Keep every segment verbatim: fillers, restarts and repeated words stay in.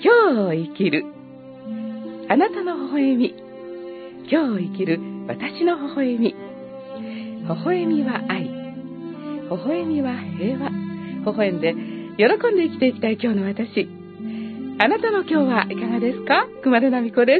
今日を生きるあなたの微笑み、今日を生きる私の微笑み。微笑みは愛、微笑みは平和。微笑んで喜んで生きていきたい今日の私。あなたの今日はいかがですか？熊田奈美子です。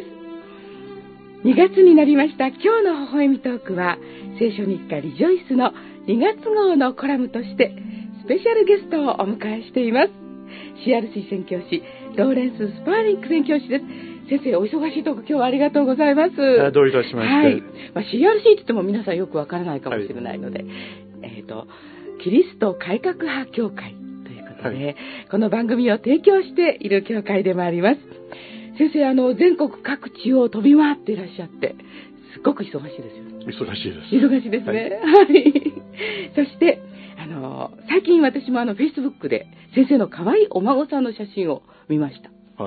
にがつになりました。今日の微笑みトークは聖書日課リジョイスのにがつ号のコラムとしてスペシャルゲストをお迎えしています。シーアールシー 宣教師ローレンス・スパーリング宣教師です。先生、お忙しいとこ今日はありがとうございます。 あ、どういたしまして。 はい。まあ、シーアールシー って言っても皆さんよくわからないかもしれないので、はい、えっと、キリスト改革派協会ということで、はい、この番組を提供している協会でもあります。先生、あの、全国各地を飛び回っていらっしゃって、すごく忙しいですよね。 忙しいです。 忙しいですね。はい。はい、そして、あの、最近私もあの、Facebook で先生の可愛いお孫さんの写真を見ました。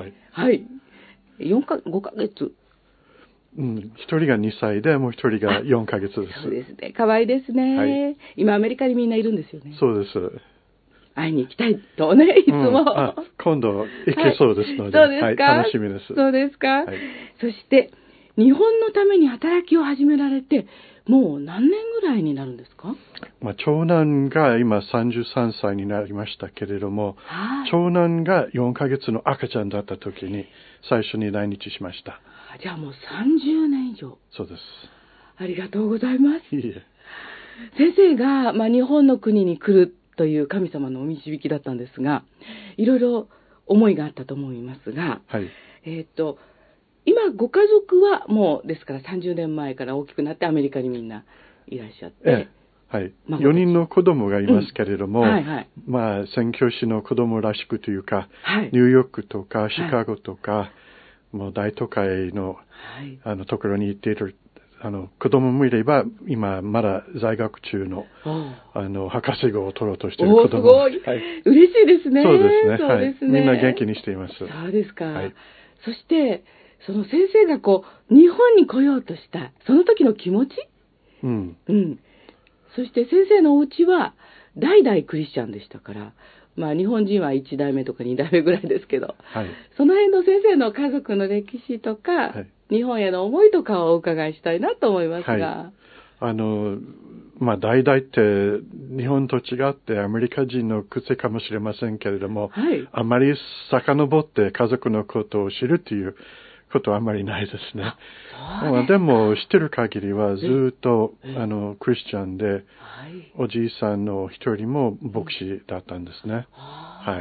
はい。 はい。よんか、ごかげつ。 うん、一人がにさいで、もう一人がよんかげつです。 そうですね。可愛いですね、はい。今アメリカにみんないるんですよね。 そうです。 会いに行きたいとね、いつも。うん、 あ、今度行けそうですので、 はい、そうですか、 はい、楽しみです。 そうですか。 はい、 そして、日本のために働きを始められて、もう何年ぐらいになるんですか？ まあ、長男が今さんじゅうさんさいになりましたけれども、はい、長男がよんかげつの赤ちゃんだった時に最初に来日しました。 じゃあもうさんじゅうねん以上。 そうです。 ありがとうございます。 いいえ。 先生が、まあ、日本の国に来るという神様のお導きだったんですが、いろいろ思いがあったと思いますが、 はい、 えっと、今ご家族はもうですからさんじゅうねんまえから大きくなってアメリカにみんないらっしゃって、 ええ、はい、よにんの子供がいますけれども、 うん、はいはい、 まあ宣教師の子供らしくというか、 はい、 ニューヨークとかシカゴとか、はい、もう大都会の、はい、あのところに行っているあの子供もいれば、今まだ在学中のあの博士号を取ろうとしている子供も、 すごい、はい、嬉しいですね。 そうですね。 そうですね、 はい、みんな元気にしています。 そうですか。 はい、 そしてその先生がこう日本に来ようとしたその時の気持ち、 うん、 うん、そして先生のお家は代々クリスチャンでしたから、まあ日本人はいちだいめとかにだいめぐらいですけど、 はい、 その辺の先生の家族の歴史とか、はい、日本への思いとかをお伺いしたいなと思いますが、はい、 あのまあ代々って日本と違ってアメリカ人の癖かもしれませんけれども、はい、あまり遡って家族のことを知るということはあんまりないですね。まあ、でも知ってる限りはずっとあのクリスチャンで、はい、おじいさんの一人も牧師だったんですね。はい。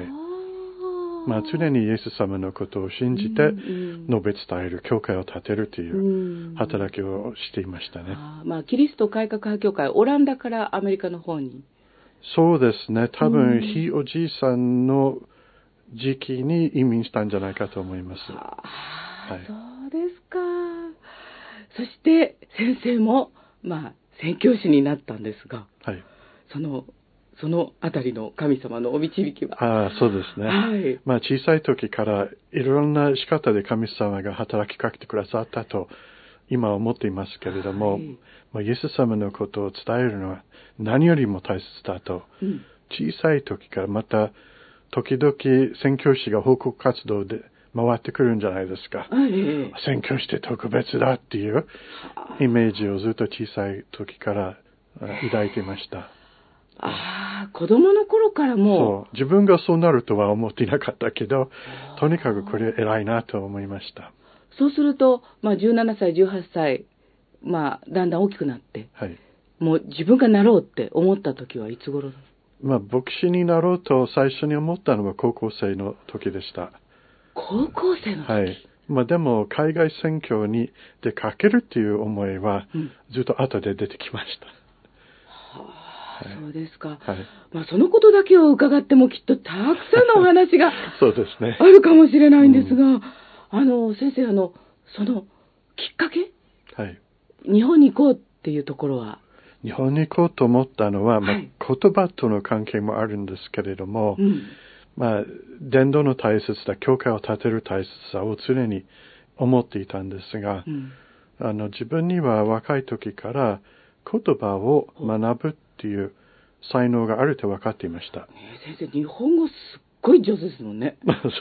まあ常にイエス様のことを信じて述べ伝える、教会を建てるという働きをしていましたね。 あ、まあキリスト改革派教会、オランダからアメリカの方に。 そうですね。多分ひいおじいさんの時期に移民したんじゃないかと思います。 はい、そうですか。そして先生もまあ宣教師になったんですが、はい、そのそのあたりの神様のお導きは。 ああ、そうですね。はい、まあ小さい時からいろんな仕方で神様が働きかけてくださったと今は思っていますけれども、はい、まあ、イエス様のことを伝えるのは何よりも大切だと、うん、小さい時からまた時々宣教師が報告活動で回ってくるんじゃないですか。はい、宣教師って特別だっていうイメージをずっと小さい時から抱いていました。 ああ、子供の頃からもそう、自分がそうなるとは思っていなかったけど、とにかくこれ偉いなと思いました。 そうすると、まあ、じゅうななさい、じゅうはっさい、まあ、だんだん大きくなって、はい、もう自分がなろうって思った時はいつ頃だ？ まあ、牧師になろうと最初に思ったのは高校生の時でした。 高校生の時？ はい。まあでも、海外宣教に出かけるっていう思いは、ずっと後で出てきました。 うん、はあ、はい、そうですか。はい。まあそのことだけを伺ってもきっとたくさんのお話がそうですね。 あるかもしれないんですが、うん、あの、先生、あの、そのきっかけ？はい。日本に行こうっていうところは？ 日本に行こうと思ったのは、まあ、はい、言葉との関係もあるんですけれども、うん、まあ、伝道の大切さ、教会を建てる大切さを常に思っていたんですが、うん、あの自分には若い時から言葉を学ぶっていう才能があると分かっていました。 ね、先生、日本語すっごい上手ですもんね。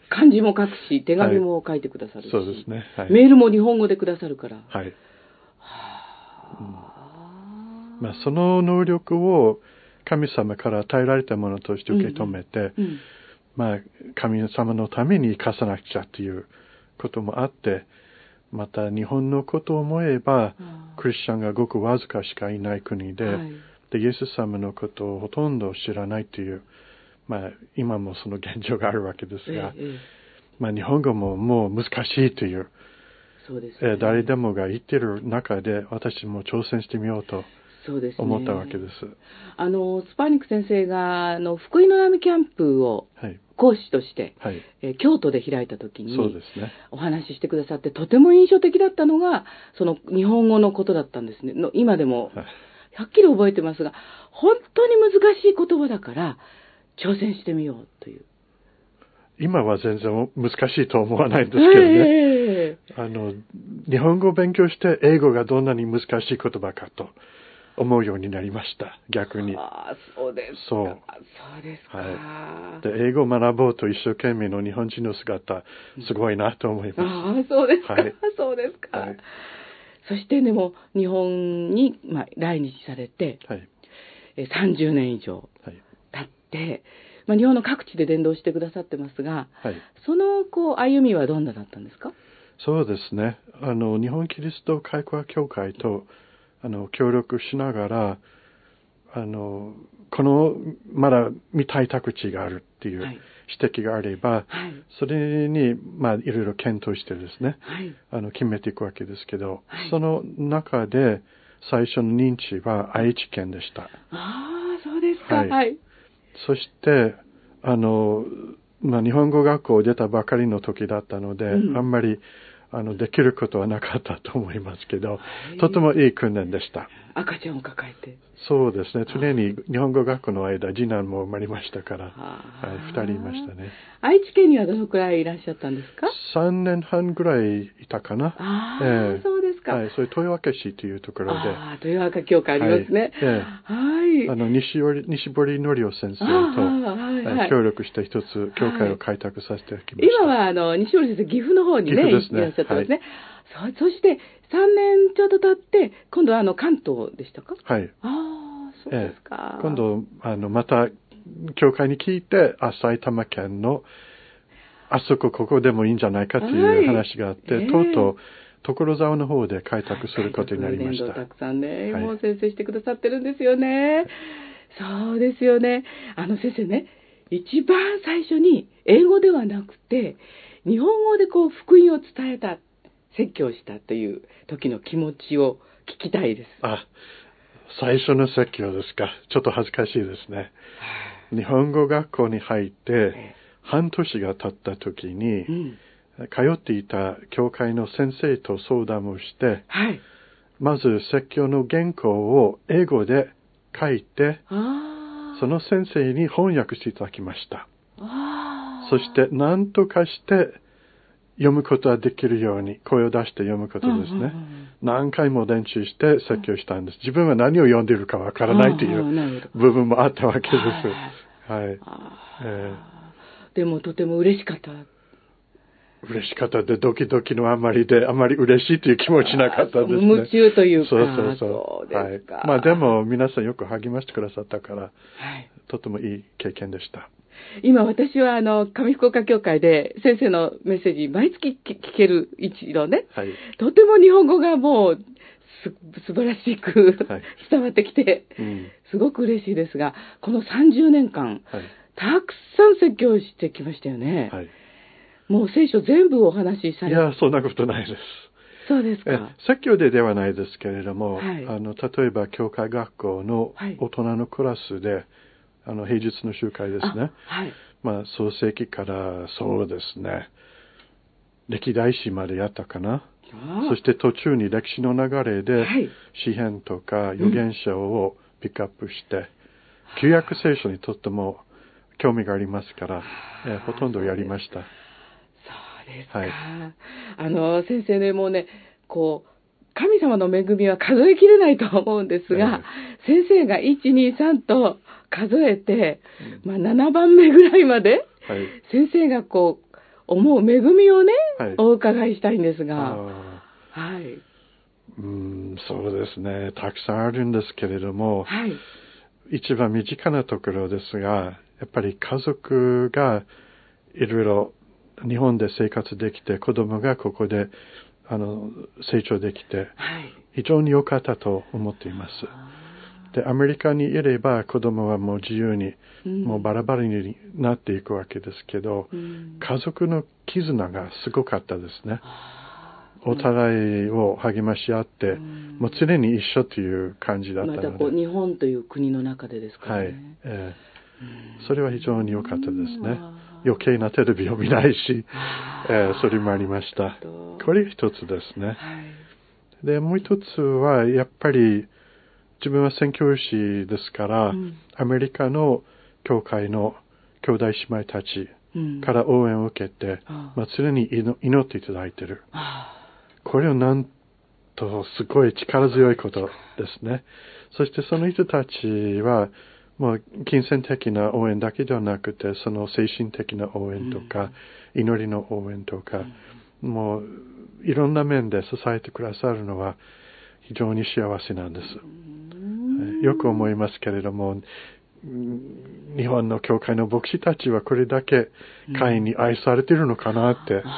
漢字も書くし、手紙も書いてくださるし、 はい、そうですね、はい、 メールも日本語でくださるから。 はい。はうんまあ、その能力を神様から与えられたものとして受け止めて、うんうんまあ、神様のために生かさなくちゃということもあって、また日本のことを思えば、クリスチャンがごくわずかしかいない国で、はい、でイエス様のことをほとんど知らないという、まあ、今もその現状があるわけですが、ええまあ、日本語ももう難しいという、そうですね、え誰でもが言っている中で私も挑戦してみようと思ったわけです。 そうですね、あのスパーニック先生があの福音の波キャンプを、はい講師として、はいえー、京都で開いた時にそうですね、お話ししてくださってとても印象的だったのがその日本語のことだったんですね。の今でもはっきり覚えてますが、本当に難しい言葉だから挑戦してみようという。 今は全然難しいと思わないんですけどね、えー、あの日本語を勉強して英語がどんなに難しい言葉かと思うようになりました。逆に。 ああ、そうですか。そう。そうですか。 はい。で、英語を学ぼうと一生懸命の日本人の姿、すごいなと思います。 ああ、そうですか。はい、そうですか。はい、そしてでも、日本に、まあ、来日されて、はい、さんじゅうねん以上経って、はい、まあ、日本の各地で伝道してくださってますが、はい、そのこう歩みはどんなだったんですか？ そうですね。あの、日本キリスト開国教会と、あの協力しながらあのこのまだ見たい宅地があるっていう指摘があれば、はい、それにまあいろいろ検討してですね、はい、あの決めていくわけですけど、はい、その中で最初の認知は愛知県でした。 ああ、そうですか。はい。はい、 そしてあの、まあ、日本語学校を出たばかりの時だったので、うん、あんまりあのできることはなかったと思いますけど、とてもいい訓練でした。 赤ちゃんを抱えて。 そうですね。常に日本語学校の間、次男も生まれましたから、はい、ふたりいましたね。 愛知県にはどのくらいいらっしゃったんですか？ さんねんはんぐらいいたかな。 ああ、えー、そうですか。 はい、そういう豊明市というところで。 ああ、豊明教会ありますね。はい。えー、はい、 あの西堀西堀則夫先生と、はいはい、協力して一つ教会を開拓させてきました。 今はあの西堀先生岐阜の方にね、ねいらっしゃってますね。はい、そ, そしてさんねんちょうど経って今度はあの関東でしたか？ はい。 ああ、そうですか。 えー、今度あのまた教会に聞いてあ埼玉県のあそこここでもいいんじゃないかという話があって、はい、とうとう所沢の方で開拓することになりました。 たくさんね、もう先生してくださってるんですよね。そうですよね。あの先生ね、一番最初に英語ではなくて日本語でこう福音を伝えた、説教したという時の気持ちを聞きたいです。 あ、最初の説教ですか。ちょっと恥ずかしいですね。日本語学校に入って半年が経った時に、うん、通っていた教会の先生と相談をして、はい、まず説教の原稿を英語で書いて、その先生に翻訳していただきました。そして何とかして読むことができるように声を出して読むことですね。うんうんうん、何回も練習して説教したんです。自分は何を読んでいるかわからないという部分もあったわけです。はい。 えー、でもとても嬉しかった。 嬉しかったで、ドキドキのあまりで、あまり嬉しいという気持ちなかったですね。 夢中というか。 そうそうそう。そうですか。はい。まあでも皆さんよく励ましてくださったから、はい、とてもいい経験でした。 今私はあの上福岡教会で先生のメッセージ毎月聞ける一度ね、はい、とても日本語がもうす素晴らしく、はい、伝わってきて、うん、すごく嬉しいですが、このさんじゅうねんかん、はい、たくさん説教してきましたよね。はい、もう聖書全部お話しされて。 いや、そんなことないです。 そうですか。 説教でではないですけれども、はい、あの例えば教会学校の大人のクラスで、はい、あの平日の集会ですね。はい、まあ創世記からそうですね、歴代史までやったかな。そして途中に歴史の流れで、はい、詩編とか預言者をピックアップして、うん、旧約聖書にとっても興味がありますから、えー、ほとんどやりました。 そうですか。はい、あの先生ね、もうね、こう神様の恵みは数えきれないと思うんですが、えー、先生がいち、に、さんと数えて、まあ、ななばんめぐらいまで、はい、先生がこう思う恵みをね、はい、お伺いしたいんですが。はい。 うん、そうですね。たくさんあるんですけれども、 はい、 一番身近なところですが、やっぱり家族がいろいろ日本で生活できて、子供がここであの成長できて、非常に良かったと思っています。で、アメリカにいれば子供はもう自由に、うん、もうバラバラになっていくわけですけど、うん、家族の絆がすごかったですね。お互いを励まし合って、うん、もう常に一緒という感じだったので。 またこう日本という国の中でですかね。はい。 えー、それは非常に良かったですね。余計なテレビを見ないし、えー、それもありました。これ一つですね。はい、で、もう一つはやっぱり自分は宣教師ですから、うん、アメリカの教会の兄弟姉妹たちから応援を受けて、うん、まあ、常に祈っていただいている。これをなんとすごい力強いことですね。そしてその人たちは、もう金銭的な応援だけではなくて、その精神的な応援とか、うん、祈りの応援とか、うん、もういろんな面で支えてくださるのは非常に幸せなんです。うん、よく思いますけれども、日本の教会の牧師たちはこれだけ会員に愛されているのかなって、うん、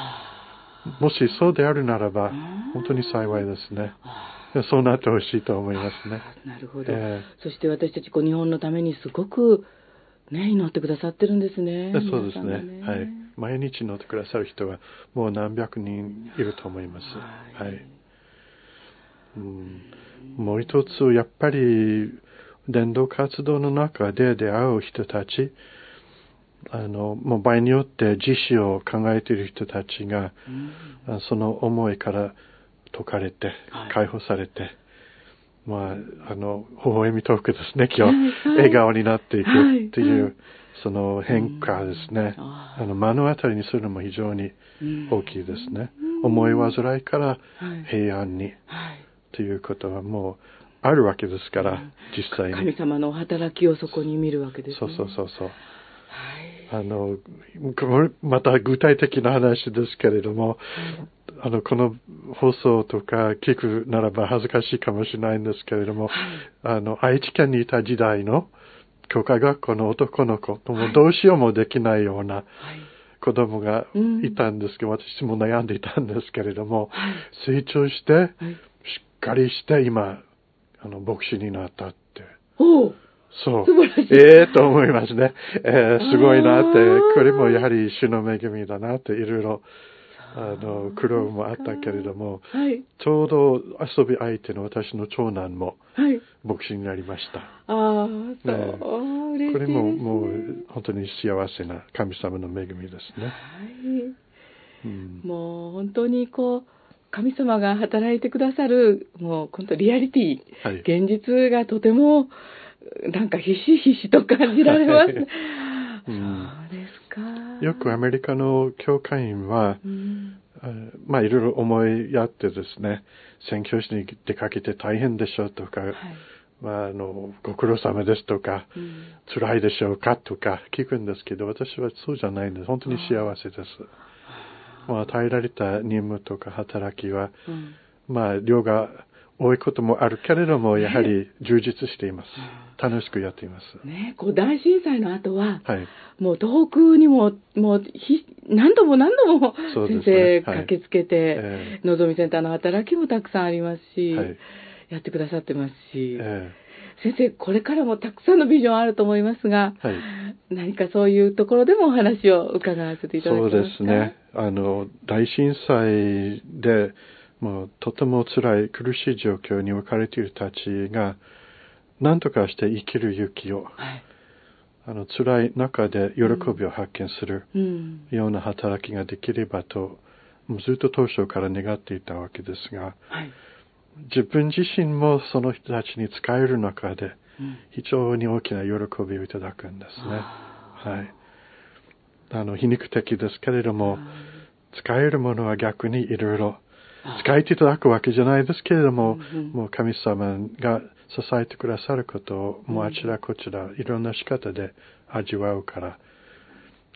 もしそうであるならば本当に幸いですね。そうなってほしいと思いますね。 なるほど、えー、そして私たちこう日本のためにすごく、ね、祈ってくださってるんですね。 そうですね。ね、はい。毎日祈ってくださる人はもう何百人いると思います。はい。はい、うん、もう一つやっぱり伝道活動の中で出会う人たち、あのもう場合によって自死を考えている人たちが、うん、その思いから解かれて、解放されて、はい、まあ、あの、微笑みトークですね、今日、はい、笑顔になっていくっていう、はい、その変化ですね。うん、あの、目の当たりにするのも非常に大きいですね。うん、思い煩いから平安に、はい、ということはもうあるわけですから、うん、実際に。 神様の働きをそこに見るわけですね。 そうそうそうそう。あの、また具体的な話ですけれども、あの、この放送とか聞くならば恥ずかしいかもしれないんですけれども、はい、あの、愛知県にいた時代の教会学校の男の子ともどうしようもできないような子供がいたんですけど、はい、私も悩んでいたんですけれども、はい、成長して、はい、しっかりして今、あの、牧師になったって。 おそう。ええー、と思いますね。えー、すごいなって、これもやはり主の恵みだなって、いろいろ、あの、苦労もあったけれども、はい、ちょうど遊び相手の私の長男も、牧師になりました。 ああ、そう、嬉しいですね。 これももう本当に幸せな神様の恵みですね。はい。 うん、もう本当にこう、神様が働いてくださる、もう本当リアリティ、はい、現実がとても、なんかひしひしと感じられます。はい、うん、そうですか。 よくアメリカの教会員は、うん、まあいろいろ思いやってですね、宣教師に出かけて大変でしょうとか、はい、まああの、ご苦労様ですとか、うん、辛いでしょうかとか聞くんですけど、私はそうじゃないんです。本当に幸せです。まあ与えられた任務とか働きは、うん、まあ量が多いこともあるけれども、やはり充実しています。ね、楽しくやっています。 ね、こう大震災の後は、はい、もう東北にも、もうひ何度も何度も先生駆けつけて、はいえー、のぞみセンターの働きもたくさんありますし、はい、やってくださってますし、えー、先生、これからもたくさんのビジョンあると思いますが、はい、何かそういうところでもお話を伺わせていただけますか？ そうですね。あの、大震災で、もうとても辛い苦しい状況に置かれている人たちが何とかして生きる勇気を、はい、あの辛い中で喜びを発見するような働きができればと、もうずっと当初から願っていたわけですが、はい、自分自身もその人たちに使える中で非常に大きな喜びをいただくんですね。はい、あの皮肉的ですけれども、使えるものは逆にいろいろ使えていただくわけじゃないですけれども、うんうん、もう神様が支えてくださることを、もうあちらこちらいろんな仕方で味わうから、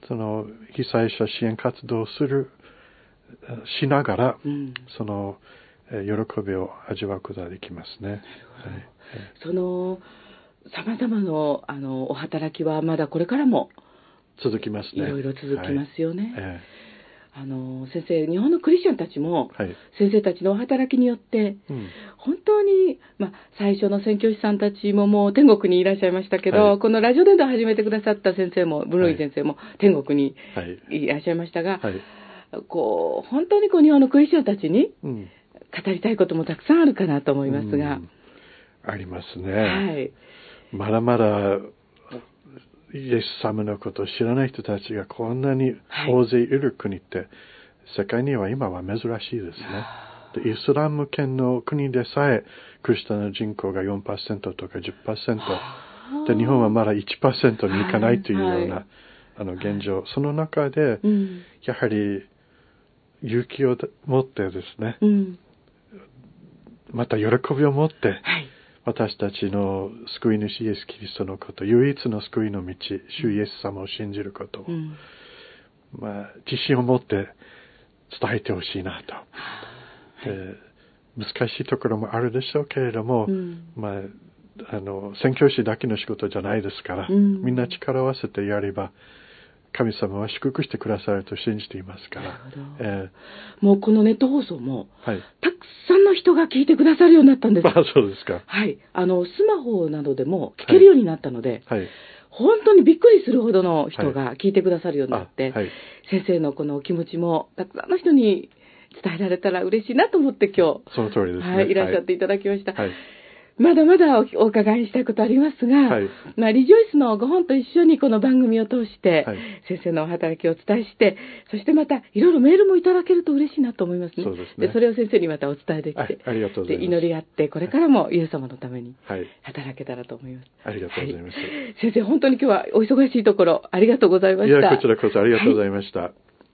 その被災者支援活動をする、しながら、うん、その、えー、喜びを味わうことができますね。はい、 その、様々な、あの、お働きはまだこれからも続きますね。 いろいろ続きますよね。 はい、えー、あの、先生、日本のクリスチャンたちも、はい、先生たちのお働きによって、うん、本当に、まあ、最初の宣教師さんたちももう天国にいらっしゃいましたけど、はい、このラジオ伝道を始めてくださった先生も、ブルーイ先生も天国にいらっしゃいましたが、はいはい、こう、本当にこう日本のクリスチャンたちに語りたいこともたくさんあるかなと思いますが。うん、 ありますね。はい。まだまだ、イエス様のことを知らない人たちがこんなに大勢いる国って、はい、世界には今は珍しいですね。でイスラム圏の国でさえ、クリスチャンの人口が よんパーセント とか じゅっパーセント。で、日本はまだ いちパーセント にいかないというような、はい、あの現状。その中で、うん、やはり勇気を持ってですね、うん、また喜びを持って、はい、私たちの救い主イエス・キリストのこと、唯一の救いの道、主イエス様を信じることを、うん、まあ、自信を持って伝えてほしいなと、はい、難しいところもあるでしょうけれども、うん、まあ、あの、宣教師だけの仕事じゃないですから、うん、みんな力を合わせてやれば、神様は祝福してくださると信じていますから。 えー、もうこのネット放送も、はい、たくさんの人が聞いてくださるようになったんです。 あ、そうですか。 はい。あの、スマホなどでも聞けるようになったので、はいはい、本当にびっくりするほどの人が聞いてくださるようになって、はい、先生のこの気持ちもたくさんの人に伝えられたら嬉しいなと思って今日、 その通りですね。 はい、いらっしゃっていただきました。はい、まだまだ お, お伺いしたいことありますが、はい、まあ、リジョイスのご本と一緒にこの番組を通して、はい、先生のお働きをお伝えして、そしてまたいろいろメールもいただけると嬉しいなと思いますね。 そうですね。 でそれを先生にまたお伝えできて、 はい、ありがとうございます。で祈り合って、これからもイエス様のために働けたらと思います。 はい、ありがとうございます、はい。 先生、本当に今日はお忙しいところ、ありがとうございました。 いや、こちらこそありがとうございました。はい、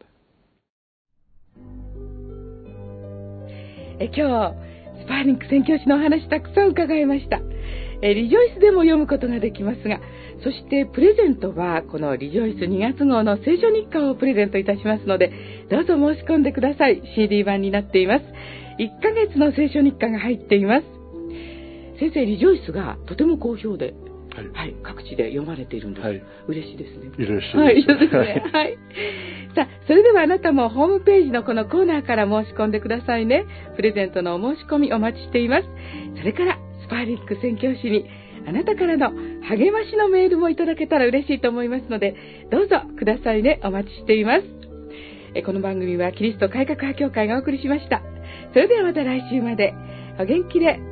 え今日、スパーリング宣教師のお話たくさん伺いました。えリジョイスでも読むことができますが、そしてプレゼントはこのリジョイスにがつ号の聖書日課をプレゼントいたしますので、どうぞ申し込んでください。シーディー 版になっています。いっかげつの聖書日課が入っています。先生、リジョイスがとても好評で、はいはい、各地で読まれているんです。はい、嬉しいですね。 嬉しいです。 はい、そうですね。はい。さあ、それではあなたもホームページのこのコーナーから申し込んでくださいね。プレゼントのお申し込みお待ちしています。それから、スパーリング宣教師にあなたからの励ましのメールもいただけたら嬉しいと思いますので、どうぞくださいね。お待ちしています。えこの番組はキリスト改革派教会がお送りしました。それではまた来週まで。お元気で。